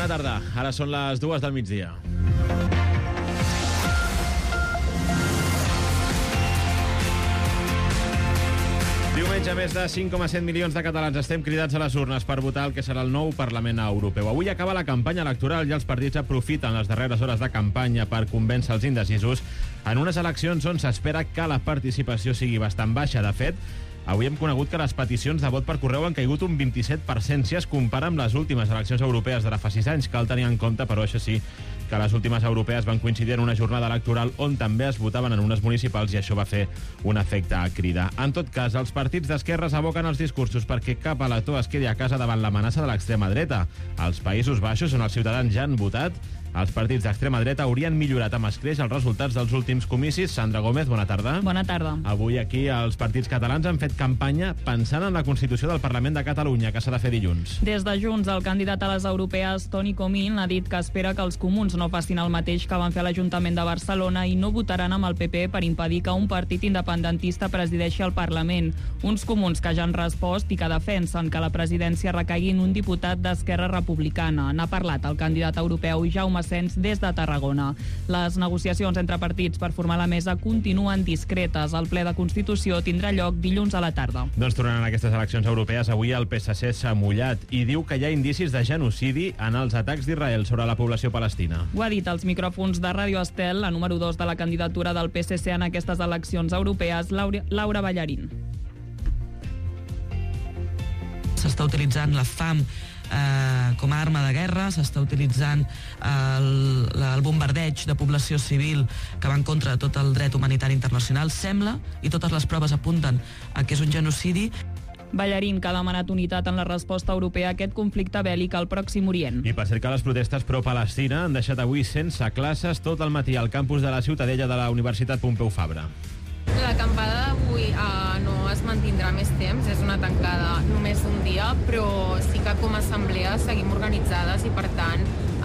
Bona tarda. Ara són les 2 del migdia. Diumenge, més de 5,7 milions de catalans estem cridats a les urnes per votar el que serà el nou Parlament Europeu. Avui acaba la campanya electoral i els partits aprofiten les darreres hores de campanya per convèncer els indecisos en unes eleccions on s'espera que la participació sigui bastant baixa. De fet, avui hem conegut que les peticions de vot per correu han caigut un 27% si es compara amb les últimes eleccions europees d'ara fa 6 anys. Cal tenir en compte, però, això sí, que les últimes europees van coincidir en una jornada electoral on també es votaven en unes municipals i això va fer un efecte a crida. En tot cas, els partits d'esquerres aboquen els discursos perquè cap elector es quedi a casa davant l'amenaça de l'extrema dreta. Als Països Baixos, on els ciutadans ja han votat, els partits d'extrema dreta haurien millorat amb escreix els resultats dels últims comicis. Sandra Gómez, bona tarda. Bona tarda. Avui aquí els partits catalans han fet campanya pensant en la Constitució del Parlament de Catalunya, que s'ha de fer dilluns. Des de Junts, el candidat a les europees, Toni Comín, ha dit que espera que els comuns no facin el mateix que van fer a l'Ajuntament de Barcelona i no votaran amb el PP per impedir que un partit independentista presideixi el Parlament. Uns comuns que ja han respost i que defensen que la presidència recaigui en un diputat d'Esquerra Republicana. N'ha parlat el candidat europeu Jaume Sens des de Tarragona. Les negociacions entre partits per formar la mesa continuen discretes. El ple de Constitució tindrà lloc dilluns a la tarda. Doncs tornant a aquestes eleccions europees, avui el PSC s'ha mullat i diu que hi ha indicis de genocidi en els atacs d'Israel sobre la població palestina. Ho ha dit als micròfons de Ràdio Estel, la número 2 de la candidatura del PSC en aquestes eleccions europees, Laura Ballarín. S'està utilitzant la fam com a arma de guerra, s'està utilitzant el bombardeig de població civil que va en contra de tot el dret humanitari internacional. Sembla, i totes les proves apunten a que és un genocidi. Ballarín, que ha demanat unitat en la resposta europea a aquest conflicte bèl·lic al Pròxim Orient. I per cert que les protestes pro-Palestina han deixat avui sense classes tot el matí al campus de la Ciutadella de la Universitat Pompeu Fabra. L'acampada d'avui no es mantindrà més temps, és una tancada només un dia, però sí que com a assemblea seguim organitzades i per tant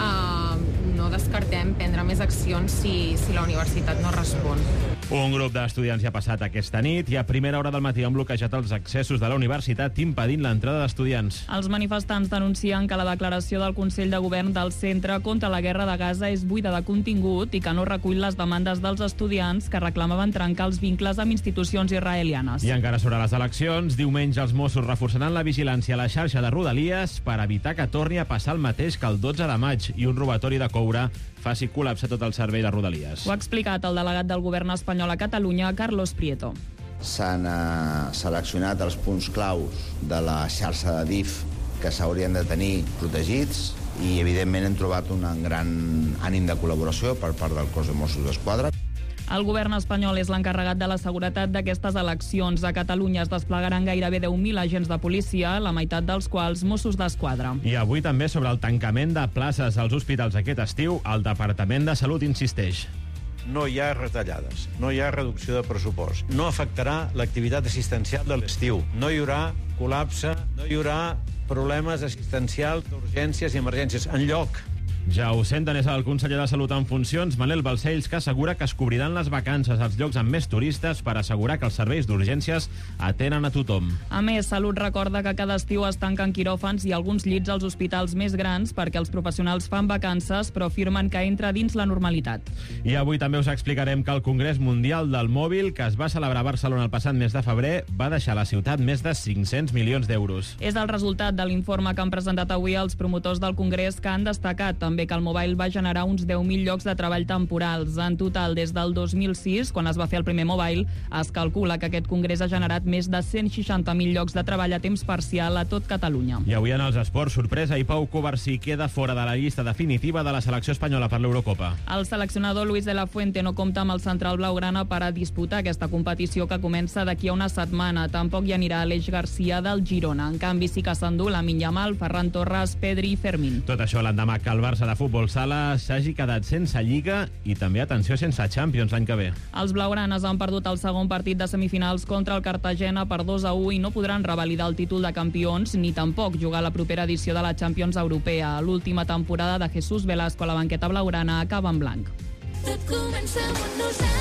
no descartem prendre més accions si la universitat no respon. Un grup d'estudiants ja ha passat aquesta nit i a primera hora del matí han bloquejat els accessos de la universitat impedint l'entrada d'estudiants. Els manifestants denuncien que la declaració del Consell de Govern del Centre contra la Guerra de Gaza és buida de contingut i que no recull les demandes dels estudiants que reclamaven trencar els vincles amb institucions israelianes. I encara sobre les eleccions, diumenge els Mossos reforçaran la vigilància a la xarxa de Rodalies per evitar que torni a passar el mateix que el 12 de maig i un robatori de coure faci col·lapsar tot el servei de Rodalies. Ho ha explicat el delegat del govern espanyol a Catalunya, Carlos Prieto. S'han seleccionat els punts claus de la xarxa de DIF que s'haurien de tenir protegits i, evidentment, hem trobat un gran ànim de col·laboració per part del cos de Mossos d'Esquadra. El govern espanyol és l'encarregat de la seguretat d'aquestes eleccions. A Catalunya es desplegaran gairebé 10.000 agents de policia, la meitat dels quals Mossos d'Esquadra. I avui també sobre el tancament de places als hospitals aquest estiu, el Departament de Salut insisteix. No hi ha retallades, no hi ha reducció de pressupost. No afectarà l'activitat assistencial de l'estiu. No hi haurà col·lapse, no hi haurà problemes assistencials d'urgències i emergències. Enlloc. Ja ho senten, és el conseller de Salut en funcions, Manel Balcells, que assegura que es cobriran les vacances als llocs amb més turistes per assegurar que els serveis d'urgències atenen a tothom. A més, Salut recorda que cada estiu es tanquen quiròfans i alguns llits als hospitals més grans perquè els professionals fan vacances, però afirmen que entra dins la normalitat. I avui també us explicarem que el Congrés Mundial del Mòbil, que es va celebrar a Barcelona el passat mes de febrer, va deixar a la ciutat més de 500 milions d'euros. És el resultat de l'informe que han presentat avui els promotors del Congrés, que han destacat també que el mobile va generar uns 10.000 llocs de treball temporals. En total, des del 2006, quan es va fer el primer mobile, es calcula que aquest congrés ha generat més de 160.000 llocs de treball a temps parcial a tot Catalunya. I avui en els esports, sorpresa, i Pau Covarsí queda fora de la llista definitiva de la selecció espanyola per l'Eurocopa. El seleccionador Luis de la Fuente no compta amb el central blaugrana per a disputar aquesta competició que comença d'aquí a una setmana. Tampoc hi anirà Aleix Garcia del Girona. En canvi, sí que s'endú Lamine Yamal, Ferran Torres, Pedri i Fermín. Tot això l'endemà que el Barça de futbol sala s'hagi quedat sense Lliga i també, atenció, sense Champions l'any que ve. Els blaugranes han perdut el segon partit de semifinals contra el Cartagena per 2-1 i no podran revalidar el títol de campions ni tampoc jugar la propera edició de la Champions Europea. L'última temporada de Jesús Velasco a la banqueta blaugrana acaba en blanc. Tot comença amb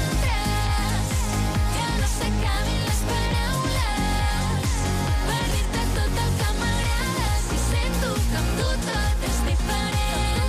nosaltres, que no s'acabin les paraules, per dir-te tot el que m'agrada, si sento que amb tu tot és diferent.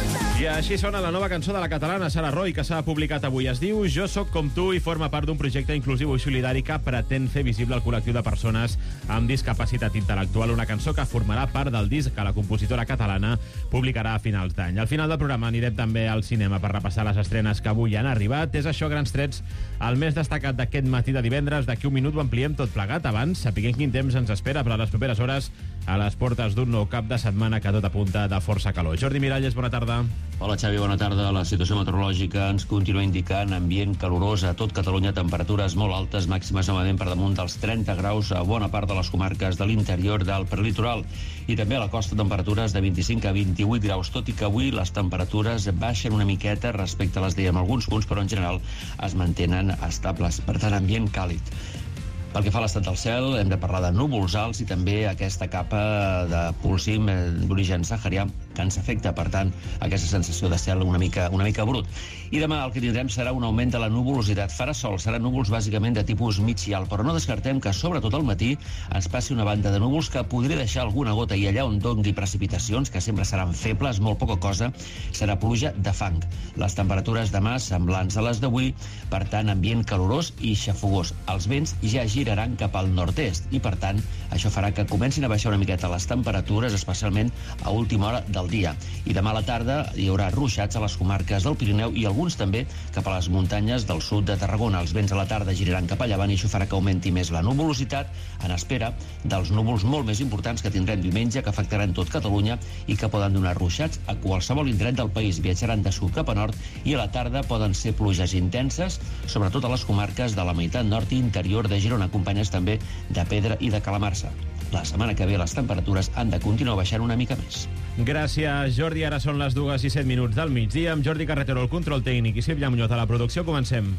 I així sona la nova cançó de la catalana Sara Roy, que s'ha publicat avui. Es diu Jo soc com tu i forma part d'un projecte inclusiu i solidari que pretén fer visible el col·lectiu de persones amb discapacitat intel·lectual. Una cançó que formarà part del disc que la compositora catalana publicarà a finals d'any. Al final del programa anirem també al cinema per repassar les estrenes que avui han arribat. És això, grans trets, el més destacat d'aquest matí de divendres. D'aquí un minut ho ampliem tot plegat. Abans, sapiguem quin temps ens espera per a les properes hores a les portes d'un nou cap de setmana que tot apunta de força calor. Jordi Miralles, bona tarda. Hola, Xavi, bona tarda. La situació meteorològica ens continua indicant ambient calorós a tot Catalunya, temperatures molt altes, màximes novament per damunt dels 30 graus a bona part de les comarques de l'interior del prelitoral. I també a la costa temperatures de 25 a 28 graus, tot i que avui les temperatures baixen una miqueta respecte a les d'ahir en alguns punts, però en general es mantenen estables. Per tant, ambient càlid. Pel que fa a l'estat del cel, hem de parlar de núvols alts i també aquesta capa de pulsim d'origen saharià que ens afecta, per tant, aquesta sensació de cel una mica brut. I demà el que tindrem serà un augment de la nuvolositat. Farà sol, seran núvols bàsicament de tipus mig i alt, però no descartem que, sobretot al matí, ens passi una banda de núvols que podria deixar alguna gota i allà on dongui precipitacions, que sempre seran febles, molt poca cosa, serà pluja de fang. Les temperatures demà semblants a les d'avui, per tant, ambient calorós i xafogós. Els vents ja giraran cap al nord-est i, per tant, això farà que comencin a baixar una miqueta les temperatures, especialment a última hora del dia. I demà a la tarda hi haurà ruixats a les comarques del Pirineu i alguns també cap a les muntanyes del sud de Tarragona. Els vents a la tarda giraran cap a llevant i això farà que augmenti més la nuvolositat en espera dels núvols molt més importants que tindrem diumenge, que afectaran tot Catalunya i que poden donar ruixats a qualsevol indret del país. Viatjaran de sud cap a nord i a la tarda poden ser pluges intenses, sobretot a les comarques de la meitat nord i interior de Girona, acompanyades també de Pedra i de Calamarsa. La setmana que ve les temperatures han de continuar baixant una mica més. Gràcies, Jordi. Ara són les 2:07 del migdia, amb Jordi Carretero al control tècnic i Sílvia Muñoz a la producció. Comencem.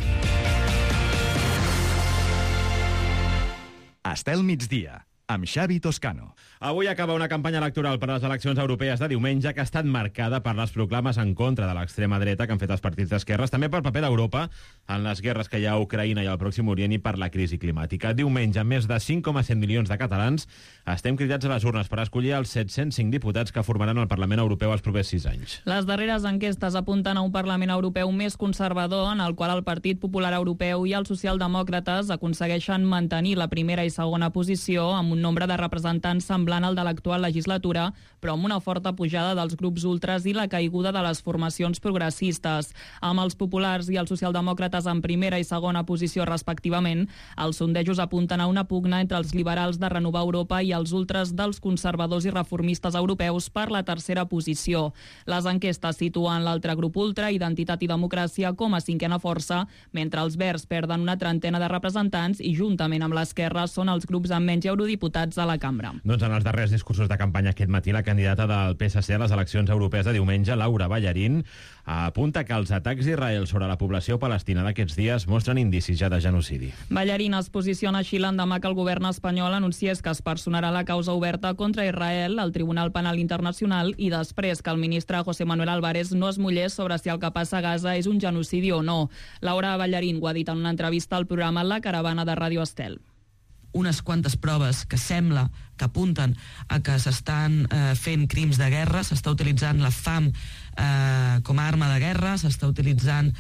Estel migdia, amb Xavi Toscano. Avui acaba una campanya electoral per a les eleccions europees de diumenge que ha estat marcada per les proclames en contra de l'extrema dreta que han fet els partits d'esquerres, també pel paper d'Europa en les guerres que hi ha a Ucraïna i al Pròxim Orient i per la crisi climàtica. Diumenge, més de 5,7 milions de catalans estem cridats a les urnes per escollir els 705 diputats que formaran el Parlament Europeu els propers 6 anys. Les darreres enquestes apunten a un Parlament Europeu més conservador, en el qual el Partit Popular Europeu i els socialdemòcrates aconsegueixen mantenir la primera i segona posició amb un nombre de representants semblant al de l'actual legislatura, però amb una forta pujada dels grups ultras i la caiguda de les formacions progressistes. Amb els populars i els socialdemòcrates en primera i segona posició respectivament, els sondejos apunten a una pugna entre els liberals de Renovar Europa i els ultras dels conservadors i reformistes europeus per la tercera posició. Les enquestes situen l'altre grup ultra, Identitat i Democràcia, com a cinquena força, mentre els verds perden una trentena de representants i, juntament amb l'esquerra, són els grups amb menys eurodiputats a la cambra. Doncs en els darrers discursos de campanya aquest matí, la candidata del PSC a les eleccions europees de diumenge, Laura Ballarín, apunta que els atacs d'Israel sobre la població palestina d'aquests dies mostren indicis ja de genocidi. Ballarín es posiciona així l'endemà que el govern espanyol anunciés que es personarà la causa oberta contra Israel al Tribunal Penal Internacional i després que el ministre José Manuel Álvarez no es mullés sobre si el que passa a Gaza és un genocidi o no. Laura Ballarín ho ha dit en una entrevista al programa La Caravana de Ràdio Estel. Unes quantes proves que sembla que apunten a que s'estan fent crims de guerra, s'està utilitzant la fam com a arma de guerra, s'està utilitzant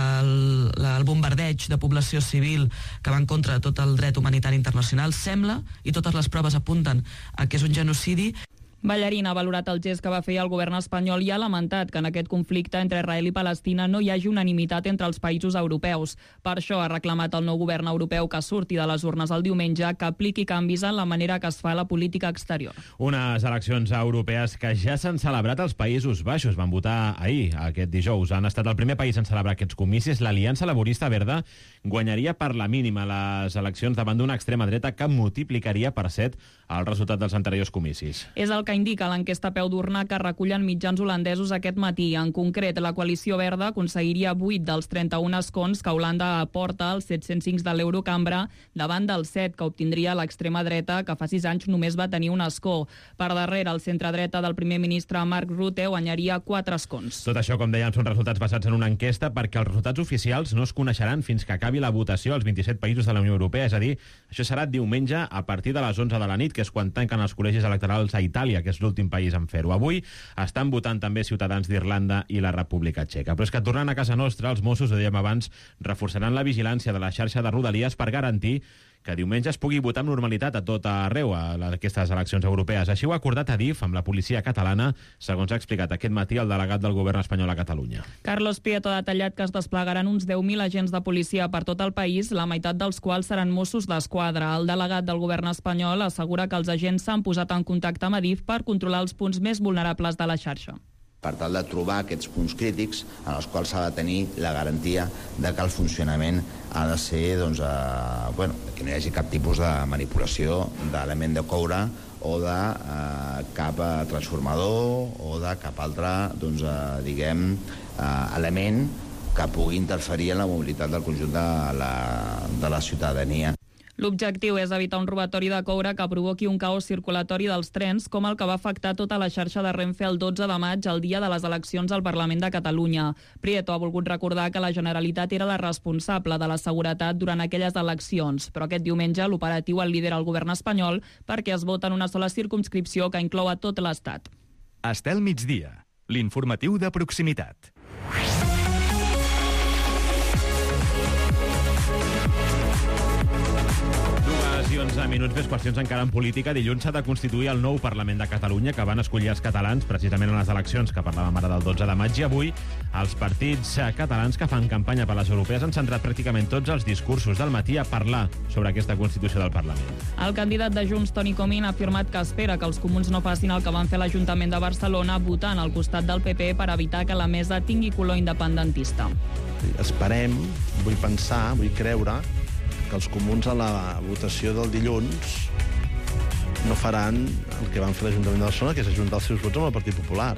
el bombardeig de població civil que va en contra de tot el dret humanitari internacional. Sembla, i totes les proves apunten a que és un genocidi. Ballarín ha valorat el gest que va fer el govern espanyol i ha lamentat que en aquest conflicte entre Israel i Palestina no hi hagi unanimitat entre els països europeus. Per això ha reclamat al nou govern europeu que surti de les urnes el diumenge, que apliqui canvis en la manera que es fa la política exterior. Unes eleccions europees que ja s'han celebrat als Països Baixos. Van votar ahir, aquest dijous. Han estat el primer país en celebrar aquests comicis. L'Aliança Laborista Verda guanyaria per la mínima les eleccions davant d'una extrema dreta que multiplicaria per 7 el resultat dels anteriors comicis. És el que indica l'enquesta peu d'urna que recullen mitjans holandesos aquest matí. En concret, la coalició verda aconseguiria 8 dels 31 escons que Holanda aporta als 705 de l'Eurocambra davant del 7 que obtindria l'extrema dreta, que fa 6 anys només va tenir un escó. Per darrere, el centre-dreta del primer ministre Mark Rutte guanyaria 4 escons. Tot això, com dèiem, són resultats basats en una enquesta perquè els resultats oficials no es coneixeran fins que acabi la votació als 27 països de la Unió Europea. És a dir, això serà diumenge a partir de les 11 de la nit, que és quan tanquen els col·legis electorals a Itàlia, que és l'últim país en fer-ho. Avui estan votant també ciutadans d'Irlanda i la República Txeca. Però és que tornant a casa nostra, els Mossos, ho dèiem abans, reforçaran la vigilància de la xarxa de Rodalies per garantir que diumenge es pugui votar amb normalitat a tot arreu a aquestes eleccions europees. Així ho ha acordat Adif amb la policia catalana, segons ha explicat aquest matí el delegat del govern espanyol a Catalunya. Carlos Prieto ha detallat que es desplegaran uns 10.000 agents de policia per tot el país, la meitat dels quals seran Mossos d'Esquadra. El delegat del govern espanyol assegura que els agents s'han posat en contacte amb Adif per controlar els punts més vulnerables de la xarxa. Per tal de trobar aquests punts crítics en els quals s'ha de tenir la garantia de que el funcionament ha de ser, que no hi hagi cap tipus de manipulació d'element de coure o de cap transformador o de cap altre, element que pugui interferir en la mobilitat del conjunt de la ciutadania. L'objectiu és evitar un robatori de coure que provoqui un caos circulatori dels trens, com el que va afectar tota la xarxa de Renfe el 12 de maig, el dia de les eleccions al Parlament de Catalunya. Prieto ha volgut recordar que la Generalitat era la responsable de la seguretat durant aquelles eleccions, però aquest diumenge l'operatiu el lidera el govern espanyol perquè es vota en una sola circumscripció que inclou a tot l'Estat. Estel migdia, l'informatiu de proximitat. 11 minuts més, qüestions encara en política. Dilluns s'ha de constituir el nou Parlament de Catalunya que van escollir els catalans precisament en les eleccions que parlàvem ara del 12 de maig, i avui els partits catalans que fan campanya per les europees han centrat pràcticament tots els discursos del matí a parlar sobre aquesta constitució del Parlament. El candidat de Junts, Toni Comín, ha afirmat que espera que els comuns no facin el que van fer a l'Ajuntament de Barcelona, votant al costat del PP per evitar que la mesa tingui color independentista. Esperem, vull pensar, vull creure que els comuns a la votació del dilluns no faran el que van fer a l'Ajuntament de Barcelona, que és ajuntar els seus vots amb el Partit Popular.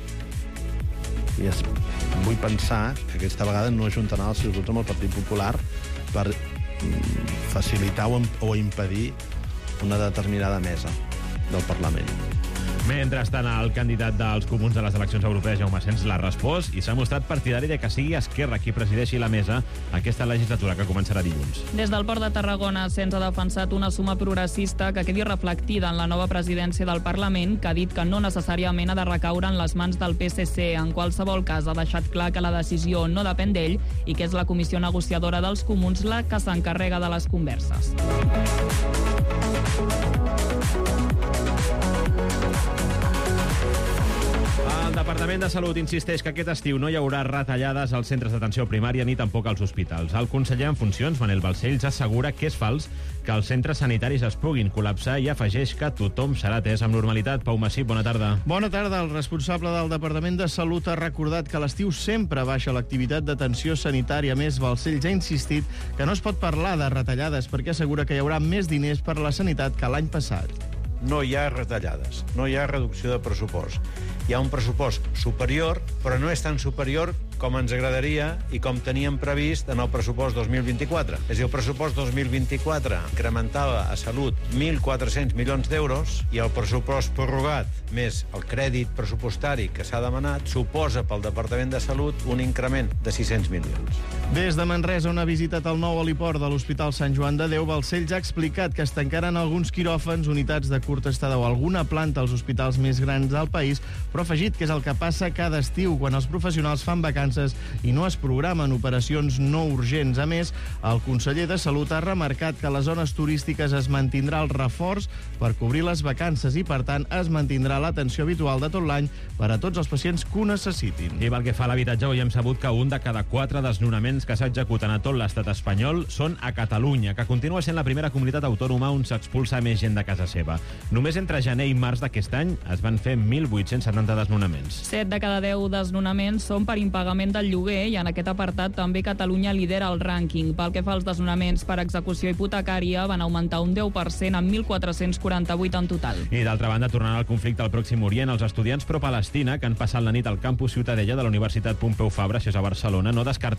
I vull pensar que aquesta vegada no ajuntaran els seus vots amb el Partit Popular per facilitar o impedir una determinada mesa del Parlament. Mentrestant, el candidat dels comuns a les eleccions europees, Jaume Asens, l'ha respost i s'ha mostrat partidari de que sigui Esquerra qui presideixi la mesa aquesta legislatura que començarà dilluns. Des del Port de Tarragona, Asens ha defensat una suma progressista que quedi reflectida en la nova presidència del Parlament, que ha dit que no necessàriament ha de recaure en les mans del PSC. En qualsevol cas, ha deixat clar que la decisió no depèn d'ell i que és la comissió negociadora dels comuns la que s'encarrega de les converses. El Departament de Salut insisteix que aquest estiu no hi haurà retallades als centres d'atenció primària ni tampoc als hospitals. El conseller en funcions, Manel Balcells, assegura que és fals que els centres sanitaris es puguin col·lapsar i afegeix que tothom serà atès amb normalitat. Pau Massip, bona tarda. Bona tarda. El responsable del Departament de Salut ha recordat que a l'estiu sempre baixa l'activitat d'atenció sanitària. A més, Balcells ha insistit que no es pot parlar de retallades perquè assegura que hi haurà més diners per a la sanitat que l'any passat. No hi ha retallades, no hi ha reducció de pressupost. Hi ha un pressupost superior, però no és tan superior com ens agradaria i com teníem previst en el pressupost 2024. És a dir, el pressupost 2024 incrementava a Salut 1.400 milions d'euros i el pressupost prorrogat més el crèdit pressupostari que s'ha demanat suposa pel Departament de Salut un increment de 600 milions. Des de Manresa, on ha visitat el nou heliport de l'Hospital Sant Joan de Déu, Balcells ha explicat que es tancaran alguns quiròfans, unitats de curta estada o alguna planta als hospitals més grans del país, però ha afegit que és el que passa cada estiu, quan els professionals fan vacances i no es programen operacions no urgents. A més, el conseller de Salut ha remarcat que a les zones turístiques es mantindrà el reforç per cobrir les vacances i, per tant, es mantindrà l'atenció habitual de tot l'any per a tots els pacients que ho necessitin. I pel que fa a l'habitatge, avui hem sabut que un de cada 4 desnonaments que s'executen a tot l'estat espanyol són a Catalunya, que continua sent la primera comunitat autònoma on s'expulsa més gent de casa seva. Només entre gener i març d'aquest any es van fer 1.870 desnonaments. 7 de cada 10 desnonaments són per impagament del lloguer i en aquest apartat també Catalunya lidera el rànquing. Pel que fa als desnonaments per execució hipotecària van augmentar un 10% amb 1.448 en total. I d'altra banda, tornant al conflicte al Pròxim Orient, els estudiants pro-Palestina que han passat la nit al campus Ciutadella de la Universitat Pompeu Fabra, això és a Barcelona, no descarten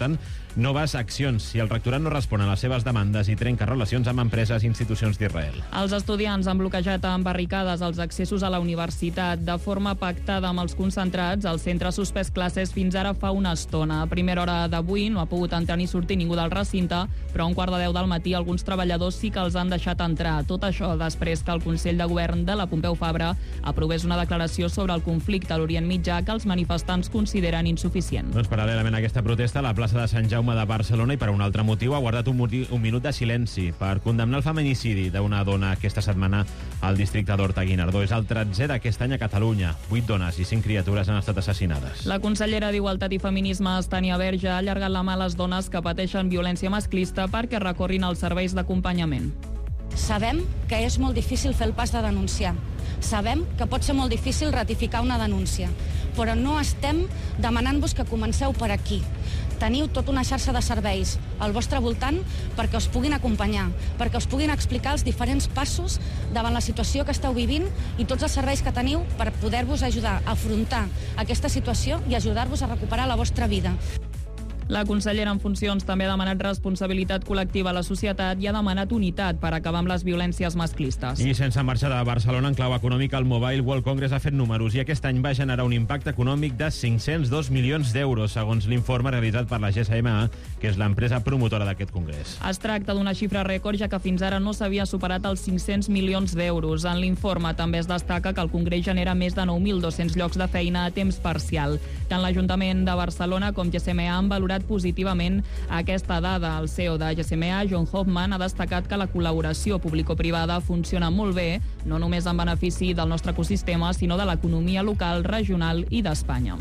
noves accions si el rectorat no respon a les seves demandes i trenca relacions amb empreses i institucions d'Israel. Els estudiants han bloquejat amb barricades els accessos a la universitat. De forma pactada amb els concentrats, el centre ha suspès classes fins ara fa una estona. A primera hora d'avui no ha pogut entrar ni sortir ningú del recinte, però a 9:15 del matí alguns treballadors sí que els han deixat entrar. Tot això després que el Consell de Govern de la Pompeu Fabra aprovés una declaració sobre el conflicte a l'Orient Mitjà que els manifestants consideren insuficient. Doncs paral·lelament a aquesta protesta, la plaça de Sant Jaume de Barcelona, i per un altre motiu, ha guardat un minut de silenci per condemnar el feminicidi d'una dona aquesta setmana al districte d'Horta-Guinardó. És el 13è d'aquest any a Catalunya. 8 dones i 5 criatures han estat assassinades. La consellera d'Igualtat i Feminismes, Tània Verge, ha allargat la mà a les dones que pateixen violència masclista perquè recorrin als serveis d'acompanyament. Sabem que és molt difícil fer el pas de denunciar. Sabem que pot ser molt difícil ratificar una denúncia, però no estem demanant-vos que comenceu per aquí. Teniu tota una xarxa de serveis al vostre voltant perquè us puguin acompanyar, perquè us puguin explicar els diferents passos davant la situació que esteu vivint i tots els serveis que teniu per poder-vos ajudar a afrontar aquesta situació i ajudar-vos a recuperar la vostra vida. La consellera en funcions també ha demanat responsabilitat col·lectiva a la societat i ha demanat unitat per acabar amb les violències masclistes. I sense marxar de Barcelona, en clau econòmica, el Mobile World Congress ha fet números i aquest any va generar un impacte econòmic de 502 milions d'euros, segons l'informe realitzat per la GSMA, que és l'empresa promotora d'aquest congrés. Es tracta d'una xifra rècord, ja que fins ara no s'havia superat els 500 milions d'euros. En l'informe també es destaca que el congrés genera més de 9.200 llocs de feina a temps parcial. Tant l'Ajuntament de Barcelona com GSMA han valorat positivament aquesta dada. El CEO de GSMA, John Hoffman, ha destacat que la col·laboració público-privada funciona molt bé, no només en benefici del nostre ecosistema, sinó de l'economia local, regional i d'Espanya.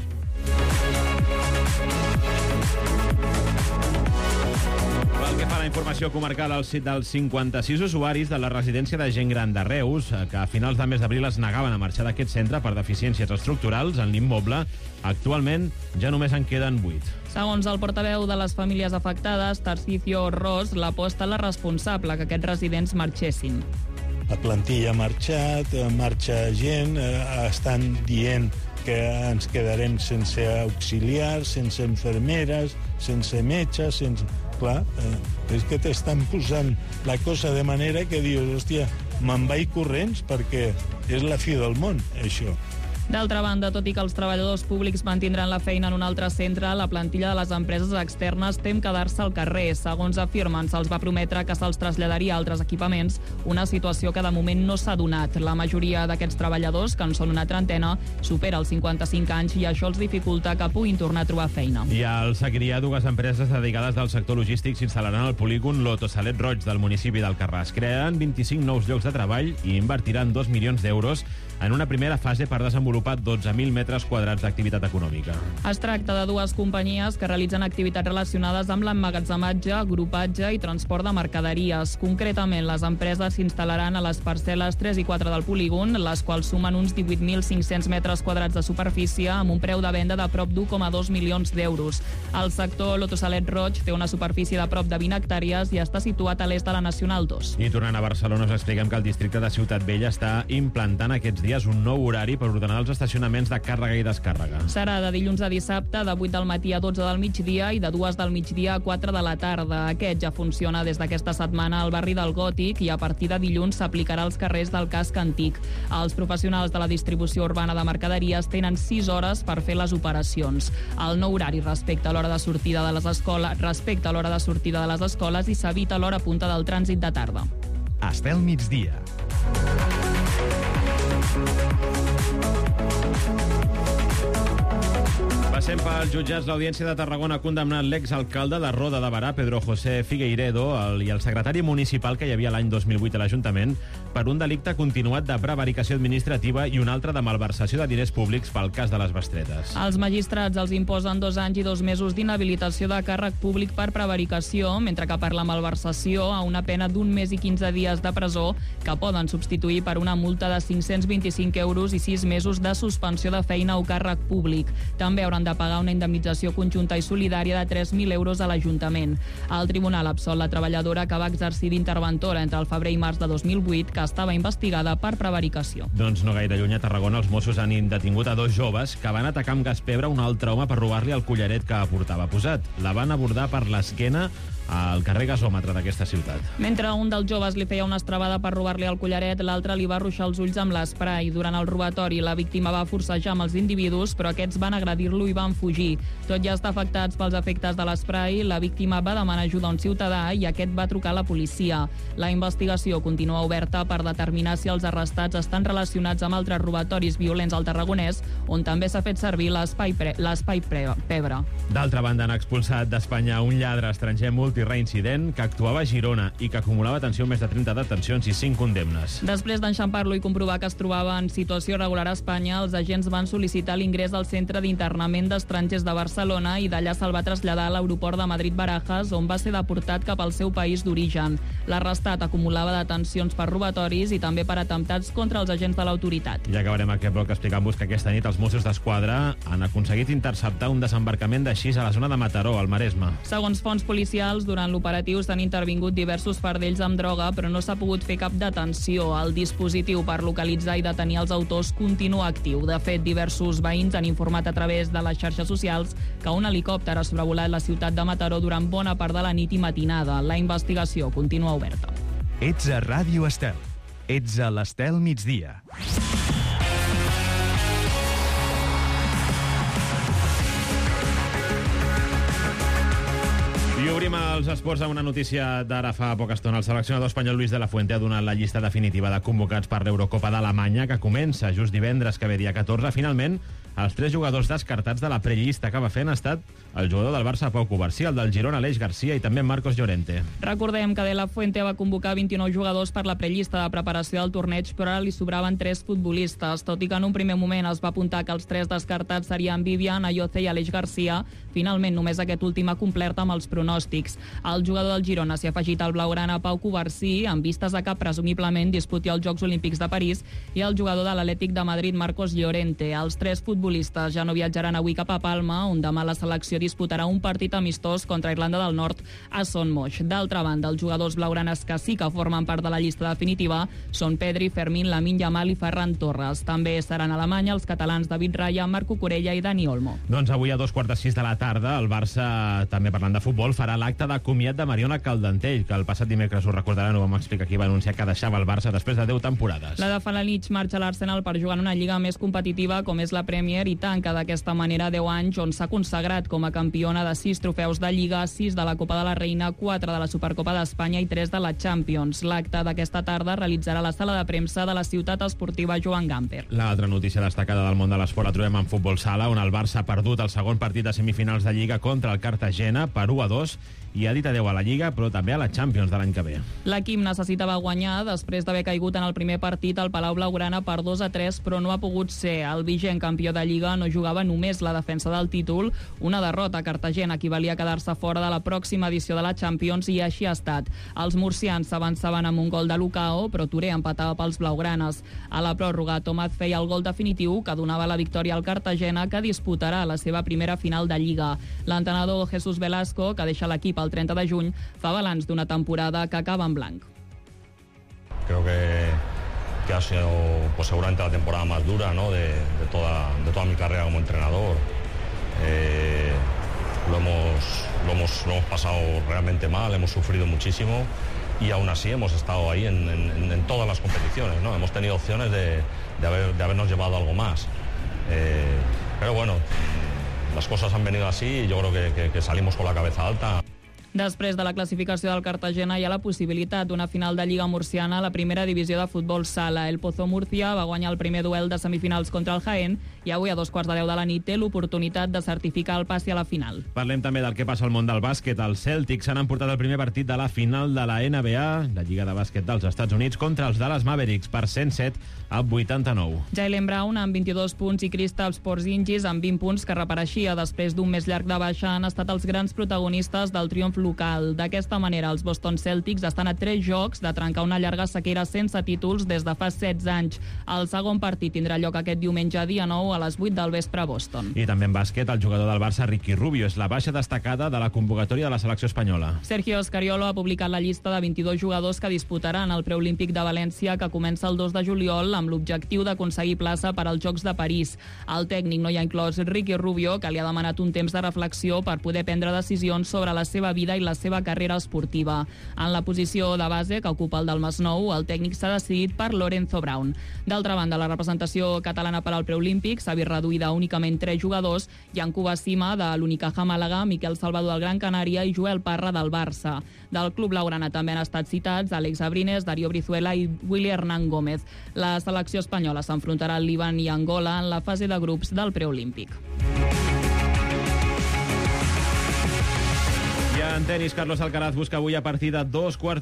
Pel que fa a la informació comarcal, el sit dels 56 usuaris de la residència de gent gran de Reus, que a finals de mes d'abril es negaven a marxar d'aquest centre per deficiències estructurals en l'immoble, actualment ja només en queden 8. Segons el portaveu de les famílies afectades, Tarsicio Ros, l'aposta la responsable que aquests residents marxessin. La plantilla ha marxat, marxa gent, estan dient que ens quedarem sense auxiliars, sense infermeres, sense metges, sense... Clar, és que t'estan posant la cosa de manera que dius, hòstia, me'n vaig corrents perquè és la fi del món, això. D'altra banda, tot i que els treballadors públics mantindran la feina en un altre centre, la plantilla de les empreses externes tem quedar-se al carrer. Segons afirmen, se'ls va prometre que se'ls traslladaria a altres equipaments, una situació que de moment no s'ha donat. La majoria d'aquests treballadors, que en són una trentena, supera els 55 anys i això els dificulta que puguin tornar a trobar feina. I al Segrià, dues empreses dedicades al sector logístic s'instal·laran al polígon Loto Salet Roig del municipi d'Alcarràs. Crearan 25 nous llocs de treball i invertiran 2 milions d'euros en una primera fase per desenvolupar 12.000 metres quadrats d'activitat econòmica. Es tracta de dues companyies que realitzen activitats relacionades amb l'emmagatzematge, grupatge i transport de mercaderies. Concretament, les empreses s'instal·laran a les parcel·les 3 i 4 del polígon, les quals sumen uns 18.500 metres quadrats de superfície amb un preu de venda de prop d'1,2 milions d'euros. El sector Loto Salet Roig té una superfície de prop de 20 hectàrees i està situat a l'est de la Nacional 2. I tornant a Barcelona, us expliquem que el districte de Ciutat Vella està implantant aquests dies un nou horari per ordenar els estacionaments de càrrega i descàrrega. Serà de dilluns a dissabte, de 8 del matí a 12 del migdia i de 2 del migdia a 4 de la tarda. Aquest ja funciona des d'aquesta setmana al barri del Gòtic i a partir de dilluns s'aplicarà als carrers del casc antic. Els professionals de la distribució urbana de mercaderies tenen 6 hores per fer les operacions. El nou horari respecte a l'hora de sortida de les escoles i s'evita l'hora punta del trànsit de tarda. Estel migdia. Passem pels jutjats. L'Audiència de Tarragona ha condemnat l'exalcalde de Roda de Barà, Pedro José Figueiredo, i el secretari municipal que hi havia l'any 2008 a l'Ajuntament per un delicte continuat de prevaricació administrativa i un altre de malversació de diners públics pel cas de les bestretes. Els magistrats els imposen 2 anys i 2 mesos d'inhabilitació de càrrec públic per prevaricació, mentre que per la malversació a una pena d'1 mes i 15 dies de presó que poden substituir per una multa de 525 euros i 6 mesos de suspensió de feina o càrrec públic. També hauran de pagar una indemnització conjunta i solidària de 3.000 euros a l'Ajuntament. El tribunal absol la treballadora que va exercir d'interventora entre el febrer i març de 2008, que estava investigada per prevaricació. Doncs no gaire lluny, a Tarragona els Mossos han detingut a 2 joves que van atacar amb gas pebre un altre home per robar-li el collaret que portava posat. La van abordar per l'esquena al carrer Gasòmetre d'aquesta ciutat. Mentre un dels joves li feia una estrabada per robar-li el collaret, l'altre li va ruixar els ulls amb l'esprai. Durant el robatori, la víctima va forcejar amb els individus, però aquests van agredir-lo i van fugir. Tot i estar afectats pels efectes de l'esprai, la víctima va demanar ajuda a un ciutadà i aquest va trucar a la policia. La investigació continua oberta per determinar si els arrestats estan relacionats amb altres robatoris violents al Tarragonès, on també s'ha fet servir l'espai pebre. D'altra banda, han expulsat d'Espanya un lladre estranger multireincident que actuava a Girona i que acumulava atenció més de 30 detencions i 5 condemnes. Després d'enxampar-lo i comprovar que es trobava en situació irregular a Espanya, els agents van sol·licitar l'ingrés al Centre d'Internament d'Estrangers de Barcelona i d'allà se'l va traslladar a l'aeroport de Madrid-Barajas, on va ser deportat cap al seu país d'origen. L'arrestat acumulava detencions per robatoris i també per atemptats contra els agents de l'autoritat. I acabarem aquest bloc explicant-vos que aquesta nit els Mossos d'Esquadra han aconseguit interceptar un desembarcament de xis a la zona de Mataró, al Maresme. Segons fonts policials, durant l'operatiu s'han intervingut diversos fardells amb droga, però no s'ha pogut fer cap detenció. El dispositiu per localitzar i detenir els autors continua actiu. De fet, diversos veïns han informat a través de les xarxes socials que un helicòpter ha sobrevolat la ciutat de Mataró durant bona part de la nit i matinada. La investigació continua oberta. Ets a Ràdio Estel. Ets a l'Estel migdia. I obrim els esports amb una notícia d'ara fa poca estona. El seleccionador espanyol Luis de la Fuente ha donat la llista definitiva de convocats per l'Eurocopa d'Alemanya, que comença just divendres, que ve dia 14. Finalment, els 3 jugadors descartats de la prellista que va fer han estat el jugador del Barça Pau Covarsí, el del Girona Aleix Garcia i també Marcos Llorente. Recordem que de la Fuente va convocar 29 jugadors per la prellista de preparació del torneig, però ara li sobraven 3 futbolistes. Tot i que en un primer moment es va apuntar que els 3 descartats serien Vivian, Ayoce i Aleix Garcia, finalment només aquest últim ha complert amb els pronòstics. El jugador del Girona s'hi ha afegit el blaugrana Pau Covarsí, amb vistes a que presumiblement disputi els Jocs Olímpics de París, i el jugador de l'Atlètic de Madrid, Marcos Llorente. Els 3 futbolistes ja no viatjaran avui cap a Palma, on demà la selecció disputarà un partit amistós contra Irlanda del Nord a Son Moix. D'altra banda, els jugadors blaugranes que sí que formen part de la llista definitiva són Pedri, Fermín, Lamine Yamal i Ferran Torres. També seran a Alemanya els catalans David Raya, Marco Corella i Dani Olmo. Doncs avui a 2:45 de la tarda el Barça, també parlant de futbol, farà l'acte de comiat de Mariona Caldentell, que el passat dimecres, us recordaran, ho vam explicar aquí, va anunciar que deixava el Barça després de 10 temporades. La de Felanitx marxa a l'Arsenal per jugar en una lliga més competitiva com és la Premier i tanca d'aquesta manera 10 anys on s'ha consagrat com a campiona de 6 trofeus de Lliga, 6 de la Copa de la Reina, 4 de la Supercopa d'Espanya i 3 de la Champions. L'acte d'aquesta tarda realitzarà la sala de premsa de la ciutat esportiva Joan Gamper. L'altra notícia destacada del món de l'esport la trobem en futbol sala, on el Barça ha perdut el segon partit de semifinals de Lliga contra el Cartagena per 1-2 i ha dit adeu a la Lliga, però també a la Champions de l'any que ve. L'equip necessitava guanyar després d'haver caigut en el primer partit al Palau Blaugrana per 2-3, però no ha pogut ser. El vigent campió de Lliga no jugava només la defensa del títol. Una derrota a Cartagena equivalia a quedar-se fora de la pròxima edició de la Champions i així ha estat. Els murcians s'avançaven amb un gol de Lucao, però Touré empatava pels blaugranes. A la pròrroga, Tomàs feia el gol definitiu que donava la victòria al Cartagena, que disputarà la seva primera final de Lliga. L'entrenador Jesús Velasco, que deixa l'equip el 30 de juny, fa balanç d'una temporada que acaba en blanc. Creo que ha sido pues seguramente la temporada más dura, ¿no? de toda mi carrera como entrenador. Lo hemos pasado realmente mal, hemos sufrido muchísimo y aún así hemos estado ahí en todas las competiciones, ¿no? Hemos tenido opciones de habernos llevado algo más. Pero bueno, las cosas han venido así y yo creo que salimos con la cabeza alta. Després de la classificació del Cartagena hi ha la possibilitat d'una final de Lliga Murciana a la primera divisió de futbol sala. El Pozo Murcia va guanyar el primer duel de semifinals contra el Jaén i avui a 2:15 de la nit té l'oportunitat de certificar el passi a la final. Parlem també del que passa al món del bàsquet. Els Celtics s'han emportat el primer partit de la final de la NBA, la Lliga de Bàsquet dels Estats Units, contra els Dallas Mavericks per 107-89. Jaylen Brown amb 22 punts i Kristaps Porzingis amb 20 punts, que repareixia després d'un mes llarg de baixa, han estat els grans protagonistes del triomf local. D'aquesta manera, els Boston Celtics estan a 3 jocs de trencar una llarga sequera sense títols des de fa 16 anys. El segon partit tindrà lloc aquest diumenge dia 9 a les 8 del vespre a Boston. I també en bàsquet, el jugador del Barça, Ricky Rubio, és la baixa destacada de la convocatòria de la selecció espanyola. Sergio Scariolo ha publicat la llista de 22 jugadors que disputaran el preolímpic de València, que comença el 2 de juliol amb l'objectiu d'aconseguir plaça per als Jocs de París. El tècnic no hi ha inclòs Ricky Rubio, que li ha demanat un temps de reflexió per poder prendre decisions sobre la seva vida i la seva carrera esportiva. En la posició de base que ocupa el del Masnou, el tècnic s'ha decidit per Lorenzo Brown. D'altra banda, la representació catalana per al preolímpic s'ha vist reduïda a únicament 3 jugadors, Yankuba Sima de l'Unicaja Màlaga, Miquel Salvador del Gran Canària i Joel Parra del Barça. Del club blaugrana també han estat citats Àlex Abrines, Darío Brizuela i Willy Hernán Gómez. La selecció espanyola s'enfrontarà al Líban i Angola en la fase de grups del preolímpic. En tenis, Carlos Alcaraz busca avui a partir de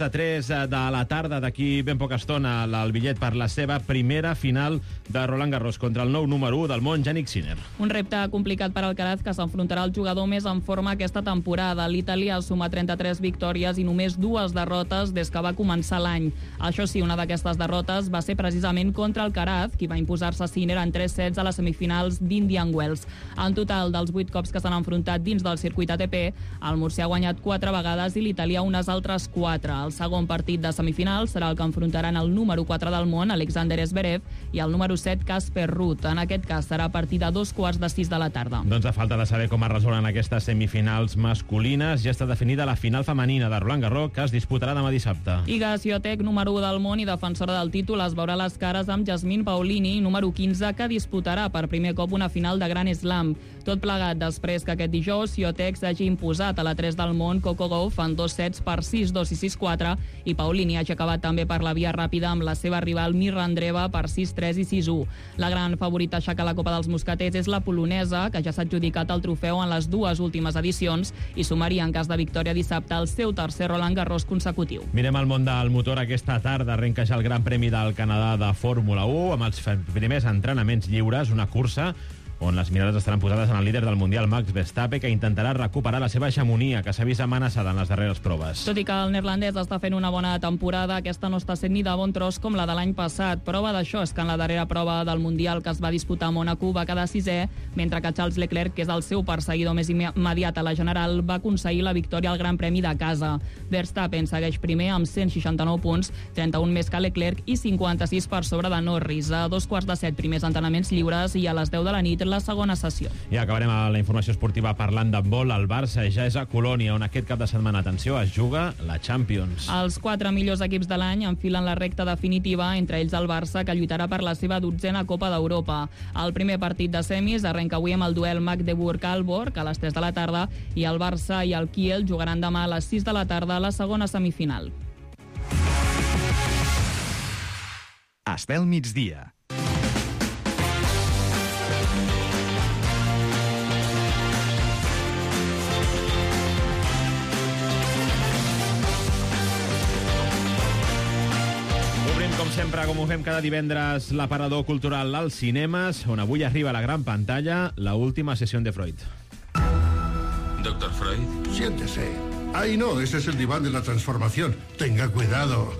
2:45 de la tarda, d'aquí ben poca estona, el bitllet per la seva primera final de Roland Garros contra el nou número 1 del món, Jannik Sinner. Un repte complicat per Alcaraz, que s'enfrontarà al jugador més en forma aquesta temporada. L'italià suma 33 victòries i només 2 derrotes des que va començar l'any. Això sí, una d'aquestes derrotes va ser precisament contra Alcaraz, qui va imposar-se a Sinner en 3 sets a les semifinals d'Indian Wells. En total, dels 8 cops que s'han enfrontat dins del circuit ATP, el murcià ha guanyat 4 vegades i l'italià unes altres 4. El segon partit de semifinals serà el que enfrontaran el número 4 del món, Alexander Zverev, i el número 7, Casper Ruud. En aquest cas serà a partir de 2:45 de la tarda. Doncs a falta de saber com es resolen aquestes semifinals masculines, ja està definida la final femenina de Roland Garros, que es disputarà demà dissabte. Iga Swiatek, número 1 del món i defensora del títol, es veurà les cares amb Jasmine Paolini, número 15, que disputarà per primer cop una final de Grand Slam. Tot plegat després que aquest dijous Swiatek s'hagi imposat a la 3 del món, Coco Gauff, en 2 sets per 6-2 i 6-4, i Paolini hagi acabat també per la via ràpida amb la seva rival Mirra Andreeva per 6-3 i 6-1. La gran favorita a aixecar la Copa dels Mosqueters és la polonesa, que ja s'ha adjudicat el trofeu en les 2 últimes edicions i sumaria, en cas de victòria dissabte, el seu tercer Roland Garros consecutiu. Mirem el món del motor. Aquesta tarda arrenca ja el Gran Premi del Canadà de Fórmula 1 amb els primers entrenaments lliures, una cursa on les mirades estaran posades en el líder del Mundial, Max Verstappen, que intentarà recuperar la seva hegemonia, que s'ha vist amenaçada en les darreres proves. Tot i que el neerlandès està fent una bona temporada, aquesta no està sent ni de bon tros com la de l'any passat. Prova d'això és que en la darrera prova del Mundial, que es va disputar a Mònaco, va quedar 6è, mentre que Charles Leclerc, que és el seu perseguidor més immediat a la general, va aconseguir la victòria al Gran Premi de casa. Verstappen segueix primer amb 169 punts, 31 més que Leclerc i 56 per sobre de Norris. A 2:15 primers entrenaments lliures i a les 10 de la nit la segona sessió. I acabarem a la informació esportiva parlant d'handbol. El Barça ja és a Colònia, on aquest cap de setmana, atenció, es juga la Champions. Els 4 millors equips de l'any enfilen la recta definitiva, entre ells el Barça, que lluitarà per la seva 12a Copa d'Europa. El primer partit de semis arrenca avui amb el duel Magdeburg-Aalborg a les 3 de la tarda, i el Barça i el Kiel jugaran demà a les 6 de la tarda a la segona semifinal. Estel migdia. Com sempre, com ho fem cada divendres, l'aparador cultural als cinemes, on avui arriba a la gran pantalla la última sesión de Freud. Doctor Freud. Siéntese. Ay, no, ese es el diván de la transformación. Tenga cuidado.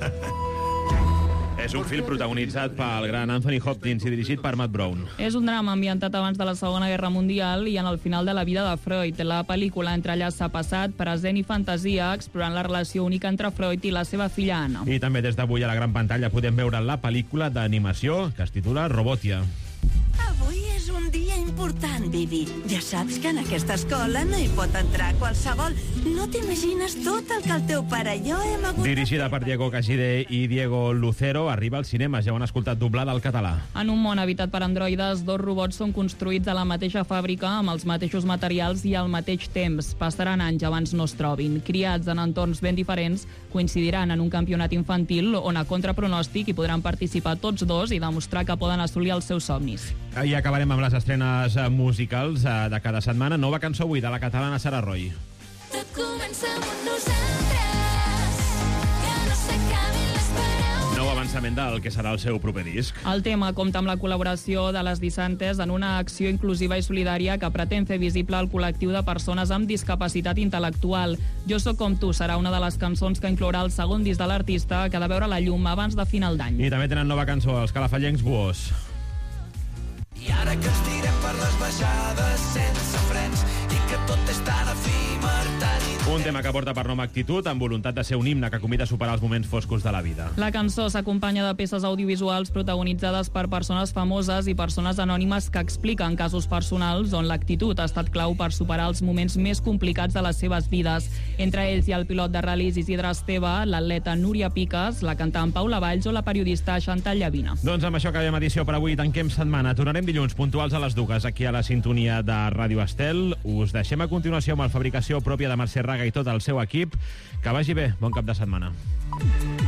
És un film protagonitzat pel gran Anthony Hopkins i dirigit per Matt Brown. És un drama ambientat abans de la Segona Guerra Mundial i en el final de la vida de Freud. La pel·lícula entrellaça passat, present i fantasia, explorant la relació única entre Freud i la seva filla Anna. I també des d'avui a la gran pantalla podem veure la pel·lícula d'animació que es titula Robotia. Avui és un dia important, Bibi. Ja saps que en aquesta escola no hi pot entrar qualsevol. No t'imagines tot el que el teu pare i jo hem hagut... Dirigida per Diego Caside i Diego Lucero, arriba als cinemes. Ja ho han escoltat doblada al català. En un món habitat per androides, 2 robots són construïts a la mateixa fàbrica, amb els mateixos materials i al mateix temps. Passaran anys abans no es trobin. Criats en entorns ben diferents, coincidiran en un campionat infantil on, a contrapronòstic, hi podran participar tots 2 i demostrar que poden assolir els seus somnis. I acabarem amb les estrenes musicals de cada setmana. Nova cançó avui de la catalana Sara Roy. Tot comença amb nosaltres, que no s'acabin les paraules. Nou l'avançament del que serà el seu proper disc. El tema compta amb la col·laboració de les Dissantes en una acció inclusiva i solidària que pretén fer visible el col·lectiu de persones amb discapacitat intel·lectual. Jo sóc com tu serà una de les cançons que inclourà el segon disc de l'artista, que ha de veure la llum abans de final d'any. I també tenen nova cançó, els calafallencs Buós. I ara que ens tirem per les baixades sense frens i que tot és tan efímer, tan Un tema que porta per nom Actitud, amb voluntat de ser un himne que convida a superar els moments foscos de la vida. La cançó s'acompanya de peces audiovisuals protagonitzades per persones famoses i persones anònimes que expliquen casos personals on l'actitud ha estat clau per superar els moments més complicats de les seves vides. Entre ells hi ha el pilot de ral·lis Isidre Esteve, l'atleta Núria Piques, la cantant Paula Valls o la periodista Chantal Llavina. Doncs amb això acabem edició per avui. Tanquem setmana. Tornarem dilluns puntuals a les 2 aquí a la sintonia de Ràdio Estel. Us deixem a continuació amb la fabricació pròpia de Mercè Raga i tot el seu equip. Que vagi bé. Bon cap de setmana.